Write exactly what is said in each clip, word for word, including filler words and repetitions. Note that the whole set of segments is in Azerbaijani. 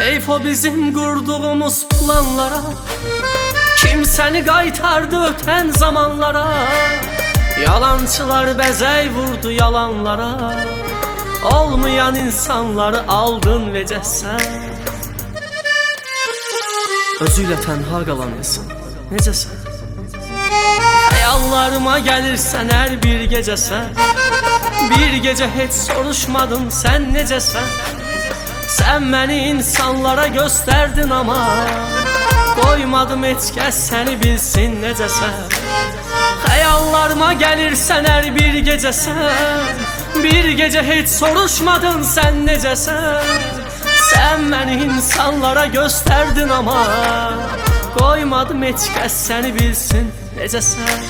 Heyf o bizim kurduğumuz planlara, kim seni qaytardı öten zamanlara. Yalançılar bəzək vurdu yalanlara, olmayan insanları aldın necəsən. Özüyle tənha qalan insan necəsən? Xəyallarıma gəlirsən hər bir gecəsən. Bir gecə heç soruşmadın sən necəsən? Sən məni insanlara göstərdin ama qoymadım heç kəs səni bilsin necəsən. Xəyallarıma gəlirsən hər bir gecəsən. Bir gecə heç soruşmadın sən necəsən? Sən məni insanlara göstərdin ama qoymadım heç kəs səni bilsin necəsən.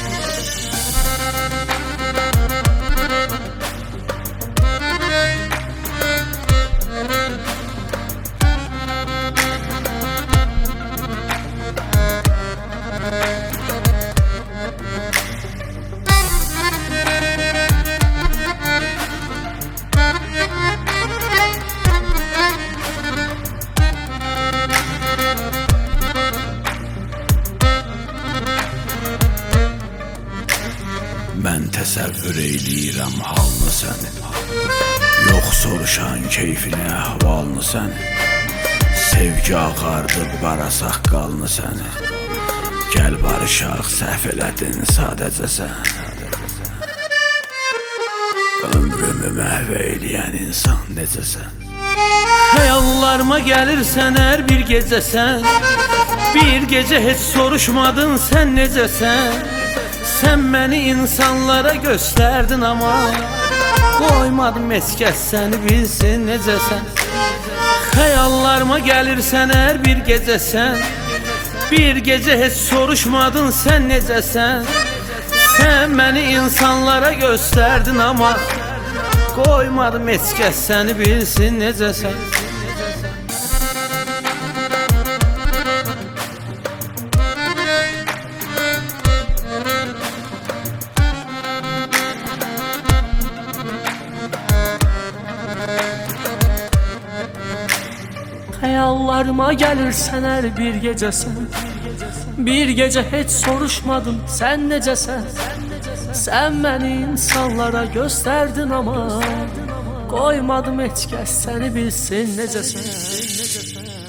Mən təsəvvür eyləyirəm halını sənin, yox soruşan keyfini, əhvalını sənin. Sevgi ağardıb qara saqqalını sənin, gəl barışaq səhv elədin sadəcə sən. Ömrümü məhv eyləyən insan necəsən? Xəyallarıma gəlirsən hər bir gecəsən. Bir gecə heç soruşmadın sən necəsən? Sən məni insanlara göstərdin ama qoymadım heç kəs səni bilsin necəsən. Xəyallarıma gəlirsən hər bir gecəsən. Bir gecə heç soruşmadın sən necəsən? Sən məni insanlara göstərdin ama qoymadım heç kəs səni bilsin necəsən. Xəyallarıma gəlirsən hər bir gecəsən. Bir gecə heç soruşmadın sən necəsən? Sən məni insanlara göstərdin ama qoymadım heç kəs səni bilsin necəsən.